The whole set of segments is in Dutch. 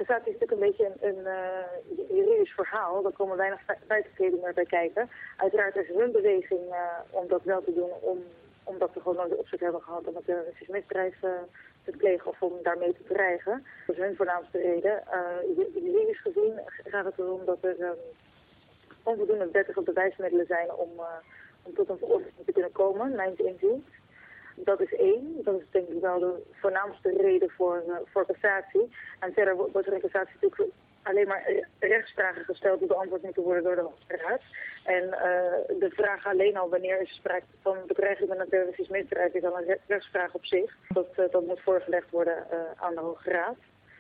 Cassatie is natuurlijk een beetje een juridisch verhaal. Daar komen weinig feitelijkheden meer bij kijken. Uiteraard is hun beweging om dat wel te doen, omdat ze gewoon nooit de opzet hebben gehad om een terroristisch misdrijf te plegen of om daarmee te dreigen. Dat is hun voornaamste reden. Juridisch gezien gaat het erom dat er onvoldoende wettige bewijsmiddelen zijn om tot een veroordeling te kunnen komen, mijns inziens. Dat is één. Dat is denk ik wel de voornaamste reden voor cassatie. En verder wordt er in cassatie natuurlijk alleen maar rechtsvragen gesteld die beantwoord moeten worden door de Hoge Raad. En de vraag alleen al wanneer is er sprake van bedreiging met een terroristisch misdrijf is al een rechtsvraag op zich. Dat moet voorgelegd worden aan de Hoge Raad.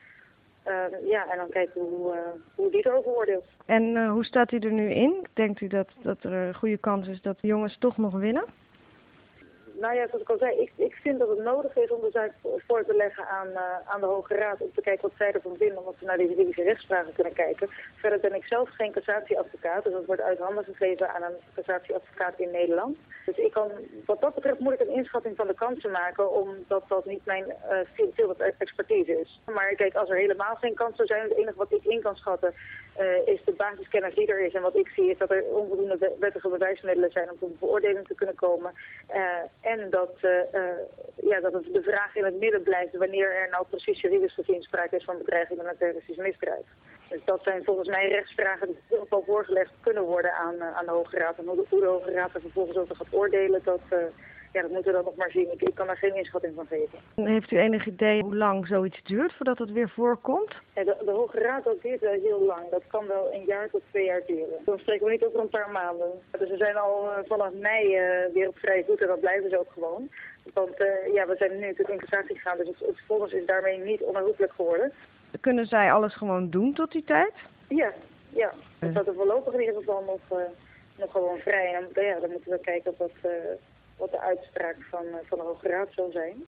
En dan kijken we hoe die erover oordeelt. En hoe staat hij er nu in? Denkt u dat er een goede kans is dat de jongens toch nog winnen? Nou ja, zoals ik al zei, ik vind dat het nodig is om de zaak voor te leggen aan de Hoge Raad. Om te kijken wat zij ervan vinden, omdat we naar de juridische rechtsvragen kunnen kijken. Verder ben ik zelf geen cassatieadvocaat, dus dat wordt uit handen gegeven aan een cassatieadvocaat in Nederland. Dus ik kan, wat dat betreft moet ik een inschatting van de kansen maken, omdat dat niet mijn field of expertise is. Maar kijk, als er helemaal geen kansen zijn, het enige wat ik in kan schatten is de basiskennis die er is. En wat ik zie is dat er onvoldoende wettige bewijsmiddelen zijn om tot een veroordeling te kunnen komen. En dat de vraag in het midden blijft wanneer er nou precies juridisch gezien sprake is van bedreiging met een terroristisch misdrijf. Dus dat zijn volgens mij rechtsvragen die in ieder geval voorgelegd kunnen worden aan de Hoge Raad. En hoe de Hoge Raad er vervolgens over gaat oordelen, dat moeten we dan nog maar zien. Ik kan daar geen inschatting van geven. Heeft u enig idee hoe lang zoiets duurt voordat het weer voorkomt? Ja, de Hoge Raad, dat duurt wel heel lang. Dat kan wel 1 jaar tot 2 jaar duren. Dan spreken we niet over een paar maanden. Dus we zijn al vanaf mei weer op vrije voeten. Dat blijven ze ook gewoon. Want we zijn nu natuurlijk in cassatie gegaan. Dus het vonnis is daarmee niet onherroepelijk geworden. Kunnen zij alles gewoon doen tot die tijd? Ja. Dat staat er voorlopig in ieder geval nog gewoon vrij. En dan moeten we kijken wat de uitspraak van de Hoge Raad zal zijn.